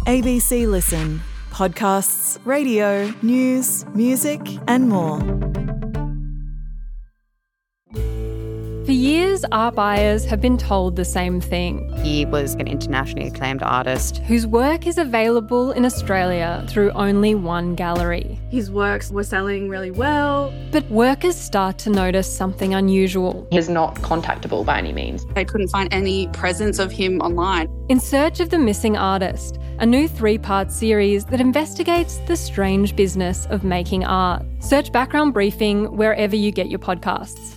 ABC Listen. Podcasts, radio, news, music, and more. For years, art buyers have been told the same thing. He was an internationally acclaimed artist Whose work is available in Australia through only one gallery. His works were selling really well. But workers start to notice something unusual. He's not contactable by any means. They couldn't find any presence of him online. In Search of the Missing Artist, a new 3-part series that investigates the strange business of making art. Search Background Briefing wherever you get your podcasts.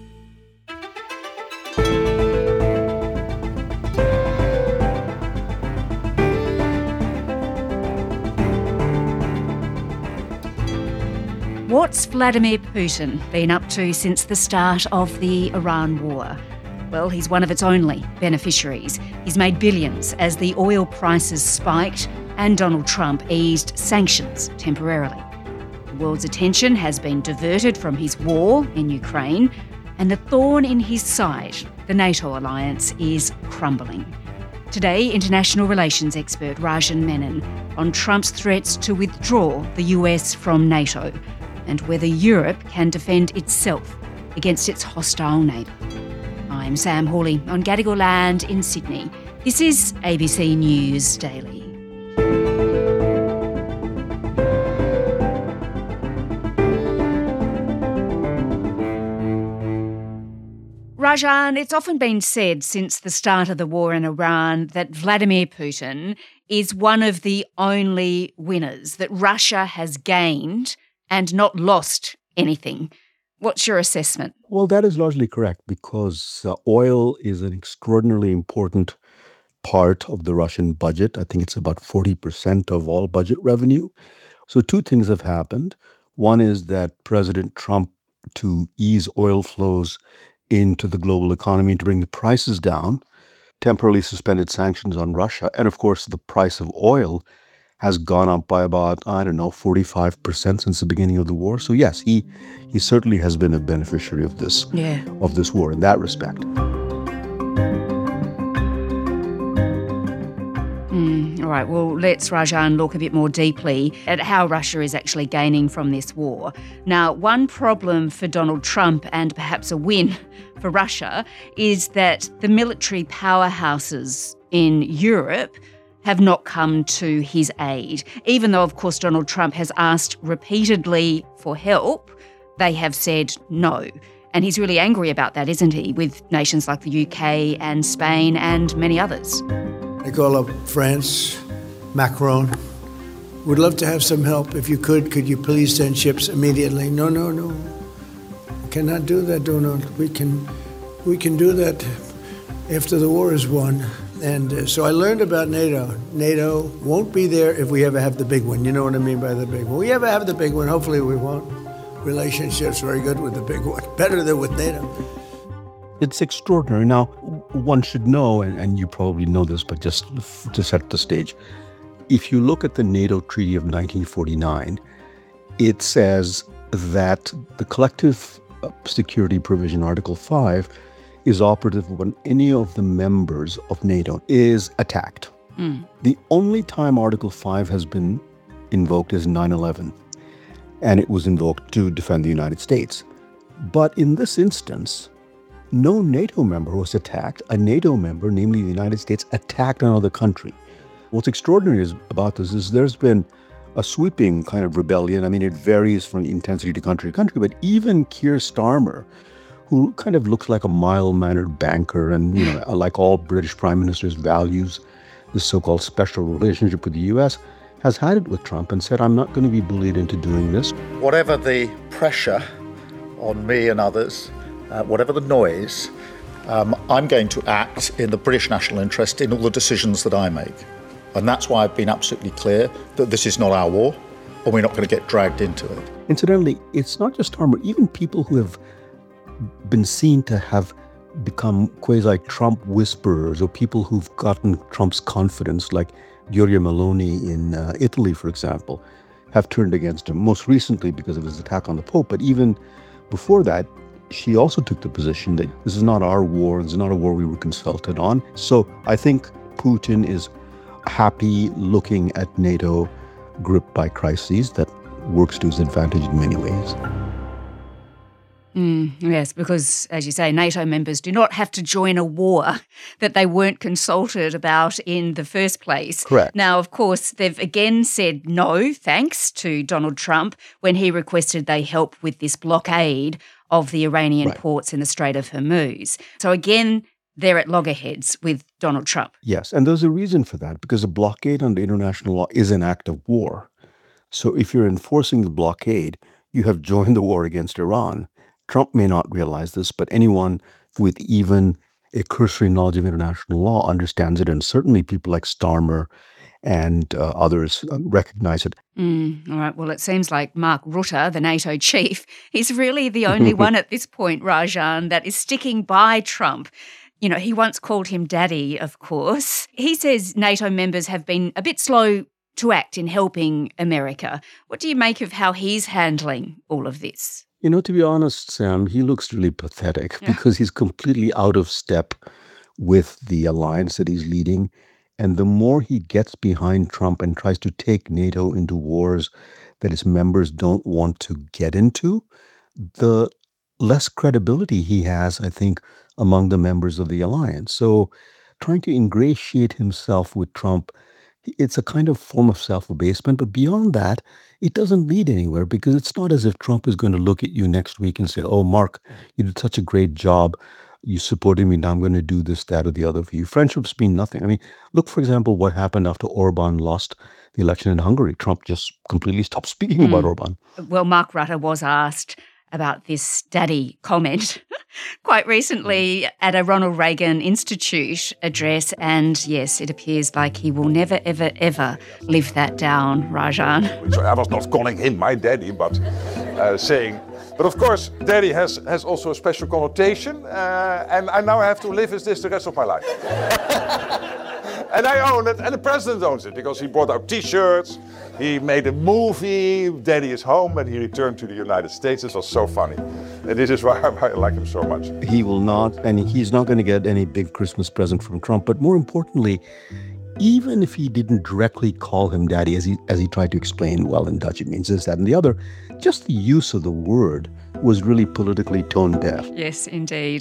What's Vladimir Putin been up to since the start of the Iran war? Well, he's one of its only beneficiaries. He's made billions as the oil prices spiked and Donald Trump eased sanctions temporarily. The world's attention has been diverted from his war in Ukraine, and the thorn in his side, the NATO alliance, is crumbling. Today, international relations expert Rajan Menon on Trump's threats to withdraw the US from NATO and whether Europe can defend itself against its hostile neighbour. I'm Sam Hawley on Gadigal land in Sydney. This is ABC News Daily. Rajan, it's often been said since the start of the war in Iran that Vladimir Putin is one of the only winners, that Russia has gained and not lost anything. What's your assessment? Well, that is largely correct because oil is an extraordinarily important part of the Russian budget. I think it's about 40% of all budget revenue. So two things have happened. One is that President Trump, to ease oil flows into the global economy to bring the prices down, temporarily suspended sanctions on Russia. And of course, the price of oil has gone up by about, 45% since the beginning of the war. So yes, he certainly has been a beneficiary of this war in that respect. All right, well, let's, Rajan, look a bit more deeply at how Russia is actually gaining from this war. Now, one problem for Donald Trump, and perhaps a win for Russia, is that the military powerhouses in Europe have not come to his aid. Even though, of course, Donald Trump has asked repeatedly for help, they have said no. And he's really angry about that, isn't he, with nations like the UK and Spain and many others. I call up France, Macron. Would love to have some help. If you could you please send ships immediately? No. We cannot do that, Donald. We can do that after the war is won. And so I learned about NATO. NATO won't be there if we ever have the big one. You know what I mean by the big one. We ever have the big one, hopefully we won't. Relationships very good with the big one, better than with NATO. It's extraordinary. Now, one should know, and you probably know this, but just to set the stage, if you look at the NATO Treaty of 1949, it says that the collective security provision, Article 5, is operative when any of the members of NATO is attacked. The only time Article 5 has been invoked is 9/11, and it was invoked to defend the United States. But in this instance, no NATO member was attacked. A NATO member, namely the United States, attacked another country. What's extraordinary about this is there's been a sweeping kind of rebellion. I mean, it varies from intensity to country, but even Keir Starmer, who kind of looks like a mild-mannered banker and, like all British prime ministers, values this so-called special relationship with the U.S., has had it with Trump and said, I'm not going to be bullied into doing this. Whatever the pressure on me and others, whatever the noise, I'm going to act in the British national interest in all the decisions that I make. And that's why I've been absolutely clear that this is not our war, and we're not going to get dragged into it. Incidentally, it's not just Starmer. Even people who have been seen to have become quasi-Trump whisperers, or people who've gotten Trump's confidence, like Giorgia Meloni in Italy, for example, have turned against him, most recently because of his attack on the Pope. But even before that, she also took the position that this is not our war, this is not a war we were consulted on. So I think Putin is happy looking at NATO gripped by crises that works to his advantage in many ways. Yes, because, as you say, NATO members do not have to join a war that they weren't consulted about in the first place. Correct. Now, of course, they've again said no thanks to Donald Trump when he requested they help with this blockade of the Iranian ports in the Strait of Hormuz. So again, they're at loggerheads with Donald Trump. Yes, and there's a reason for that, because a blockade under international law is an act of war. So if you're enforcing the blockade, you have joined the war against Iran. Trump may not realize this, but anyone with even a cursory knowledge of international law understands it, and certainly people like Starmer and others recognize it. All right, well, it seems like Mark Rutte, the NATO chief, is really the only one at this point, Rajan, that is sticking by Trump. You know, he once called him daddy, of course. He says NATO members have been a bit slow to act in helping America. What do you make of how he's handling all of this? You know, to be honest, Sam, he looks really pathetic because he's completely out of step with the alliance that he's leading. And the more he gets behind Trump and tries to take NATO into wars that its members don't want to get into, the less credibility he has, I think, among the members of the alliance. So trying to ingratiate himself with Trump, it's a kind of form of self-abasement. But beyond that, it doesn't lead anywhere, because it's not as if Trump is going to look at you next week and say, oh, Mark, you did such a great job. You supported me. Now I'm going to do this, that, or the other for you. Friendships mean nothing. I mean, look, for example, what happened after Orban lost the election in Hungary. Trump just completely stopped speaking about Orban. Well, Mark Rutte was asked about this daddy comment quite recently at a Ronald Reagan Institute address. And yes, it appears like he will never, ever, ever live that down, Rajan. So I was not calling him my daddy, but saying... But of course, daddy has also a special connotation, and I now have to live with this the rest of my life. And I own it, and the president owns it, because he brought out T-shirts, he made a movie, Daddy is Home, and he returned to the United States. This was so funny. And this is why I like him so much. He will not, and he's not going to get any big Christmas present from Trump. But more importantly, even if he didn't directly call him daddy, as he tried to explain, well, in Dutch it means this, that, and the other, just the use of the word was really politically tone deaf. Yes, indeed.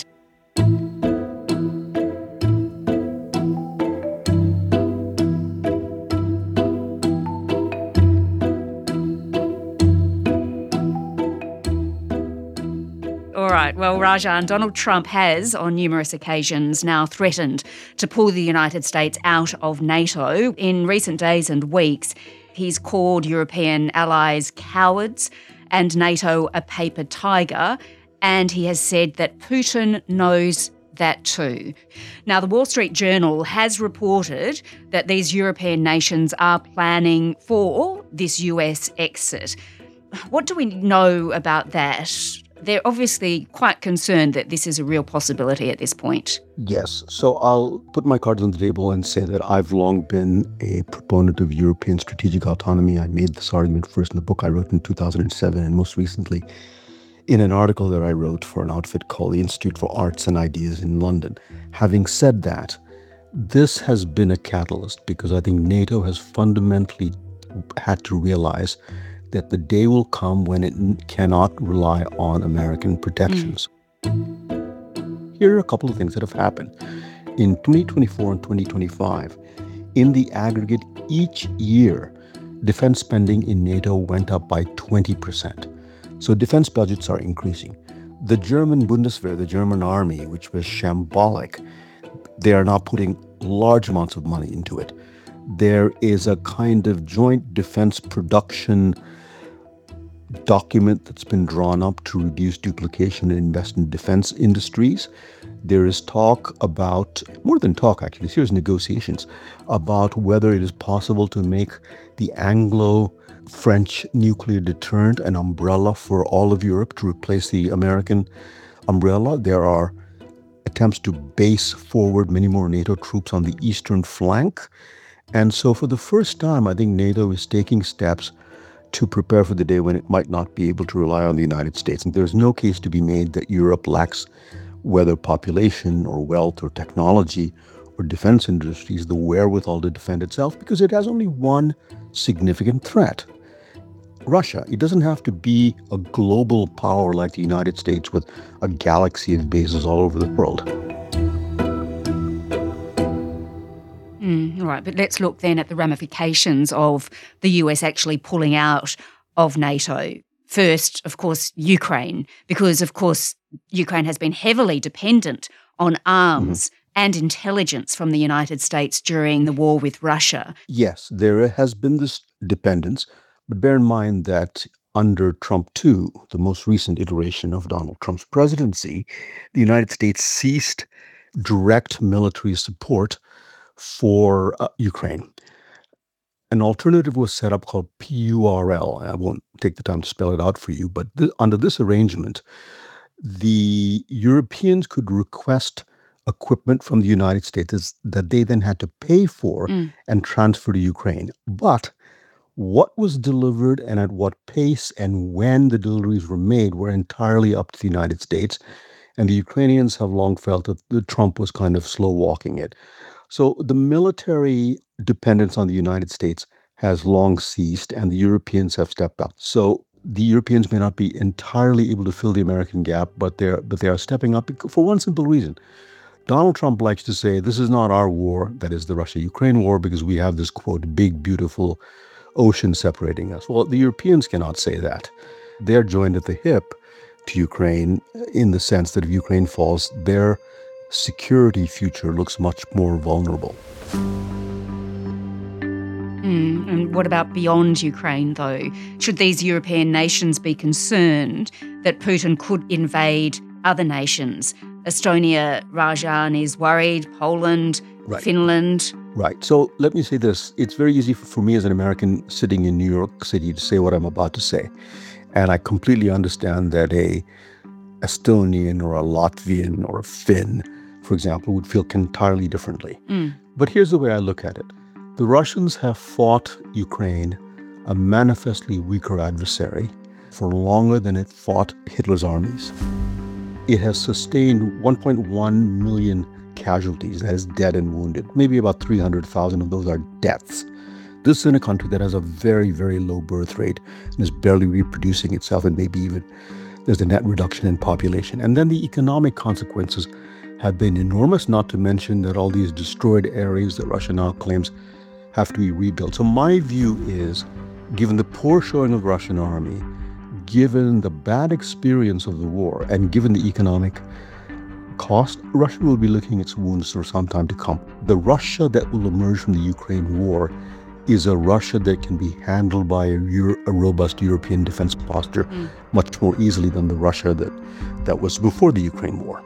All right. Well, Rajan, Donald Trump has, on numerous occasions, now threatened to pull the United States out of NATO. In recent days and weeks, he's called European allies cowards and NATO a paper tiger, and he has said that Putin knows that too. Now, the Wall Street Journal has reported that these European nations are planning for this US exit. What do we know about that? They're obviously quite concerned that this is a real possibility at this point. Yes. So I'll put my cards on the table and say that I've long been a proponent of European strategic autonomy. I made this argument first in the book I wrote in 2007, and most recently in an article that I wrote for an outfit called the Institute for Arts and Ideas in London. Having said that, this has been a catalyst, because I think NATO has fundamentally had to realize that the day will come when it cannot rely on American protections. Here are a couple of things that have happened. In 2024 and 2025, in the aggregate, each year, defense spending in NATO went up by 20%. So defense budgets are increasing. The German Bundeswehr, the German army, which was shambolic, they are now putting large amounts of money into it. There is a kind of joint defense production document that's been drawn up to reduce duplication and invest in defense industries. There is talk about, more than talk actually, serious negotiations about whether it is possible to make the Anglo-French nuclear deterrent an umbrella for all of Europe to replace the American umbrella. There are attempts to base forward many more NATO troops on the eastern flank. And so for the first time, I think NATO is taking steps to prepare for the day when it might not be able to rely on the United States. And there's no case to be made that Europe lacks whether population or wealth or technology or defense industries the wherewithal to defend itself because it has only one significant threat: Russia. It doesn't have to be a global power like the United States with a galaxy of bases all over the world. All right, but let's look then at the ramifications of the US actually pulling out of NATO. First, of course, Ukraine, because, of course, Ukraine has been heavily dependent on arms and intelligence from the United States during the war with Russia. Yes, there has been this dependence, but bear in mind that under Trump 2, the most recent iteration of Donald Trump's presidency, the United States ceased direct military support for Ukraine. An alternative was set up called PURL. I won't take the time to spell it out for you, but under this arrangement, the Europeans could request equipment from the United States that they then had to pay for and transfer to Ukraine. But what was delivered and at what pace and when the deliveries were made were entirely up to the United States. And the Ukrainians have long felt that Trump was kind of slow walking it. So the military dependence on the United States has long ceased, and the Europeans have stepped up. So the Europeans may not be entirely able to fill the American gap, but they are stepping up for one simple reason. Donald Trump likes to say, this is not our war, that is the Russia-Ukraine war, because we have this, quote, big, beautiful ocean separating us. Well, the Europeans cannot say that. They're joined at the hip to Ukraine in the sense that if Ukraine falls, their security future looks much more vulnerable. And what about beyond Ukraine, though? Should these European nations be concerned that Putin could invade other nations? Estonia, Rajan is worried, Poland, right. Finland. Right. So let me say this. It's very easy for me as an American sitting in New York City to say what I'm about to say. And I completely understand that a Estonian or a Latvian or a Finn, for example, would feel entirely differently. But here's the way I look at it. The Russians have fought Ukraine, a manifestly weaker adversary, for longer than it fought Hitler's armies. It has sustained 1.1 million casualties, that is dead and wounded. Maybe about 300,000 of those are deaths. This is in a country that has a very, very low birth rate and is barely reproducing itself, and maybe even there's a net reduction in population. And then the economic consequences have been enormous, not to mention that all these destroyed areas that Russia now claims have to be rebuilt. So my view is, given the poor showing of the Russian army, given the bad experience of the war, and given the economic cost, Russia will be licking its wounds for some time to come. The Russia that will emerge from the Ukraine war is a Russia that can be handled by a robust European defense posture much more easily than the Russia that was before the Ukraine war.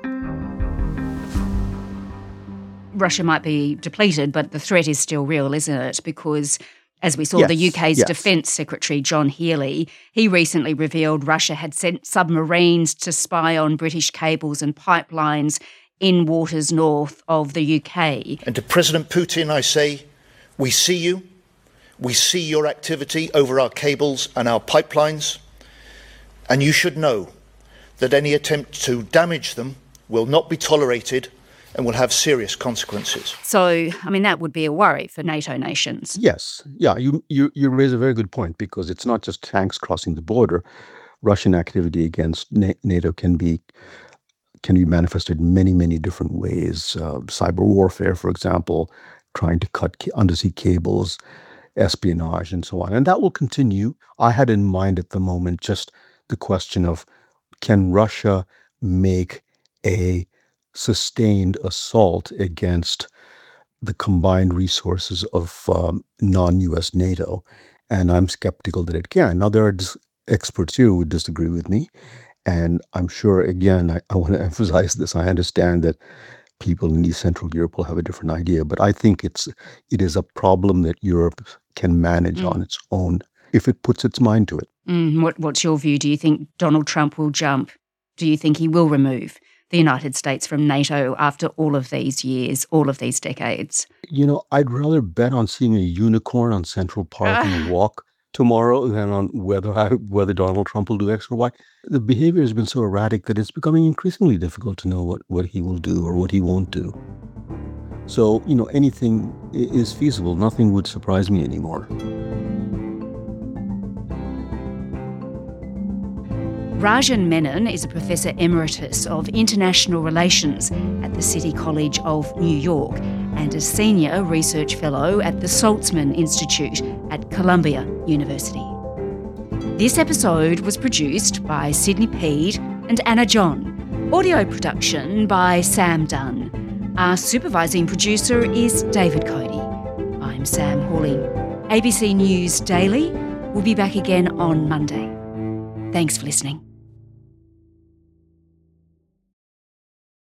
Russia might be depleted, but the threat is still real, isn't it? Because, as we saw, the UK's Defence Secretary, John Healey, he recently revealed Russia had sent submarines to spy on British cables and pipelines in waters north of the UK. And to President Putin, I say, we see you. We see your activity over our cables and our pipelines. And you should know that any attempt to damage them will not be tolerated and will have serious consequences. So, I mean, that would be a worry for NATO nations. Yes. Yeah, you raise a very good point, because it's not just tanks crossing the border. Russian activity against NATO can be manifested in many, many different ways. Cyber warfare, for example, trying to cut undersea cables, espionage, and so on. And that will continue. I had in mind at the moment just the question of, can Russia make a sustained assault against the combined resources of non-U.S. NATO? And I'm skeptical that it can. Now, there are experts here who would disagree with me. And I'm sure, again, I want to emphasize this. I understand that people in East Central Europe will have a different idea, but I think it is a problem that Europe can manage on its own if it puts its mind to it. What's your view? Do you think Donald Trump will jump? Do you think he will remove the United States from NATO after all of these years, all of these decades? You know, I'd rather bet on seeing a unicorn on Central Park and walk tomorrow than on whether Donald Trump will do X or Y. The behavior has been so erratic that it's becoming increasingly difficult to know what he will do or what he won't do. So, anything is feasible. Nothing would surprise me anymore. Rajan Menon is a Professor Emeritus of International Relations at the City College of New York and a Senior Research Fellow at the Saltzman Institute at Columbia University. This episode was produced by Sydney Peed and Anna John. Audio production by Sam Dunn. Our supervising producer is David Cody. I'm Sam Hawley. ABC News Daily will be back again on Monday. Thanks for listening.